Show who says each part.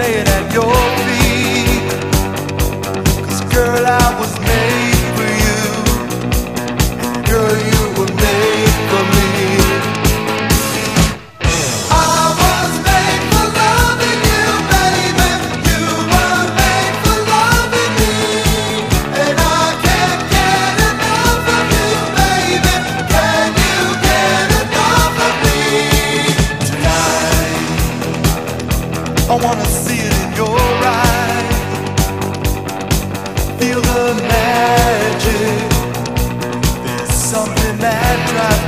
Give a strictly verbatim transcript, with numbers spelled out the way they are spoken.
Speaker 1: lay it at your feet. 'Cause girl, I was made for you. Girl, you were made for me. I was made for loving you, baby. You were made for loving me. And I can't get enough of you, baby. Can you get enough of me? Tonight I wanna see it in your eyes. Feel the magic. There's something that drives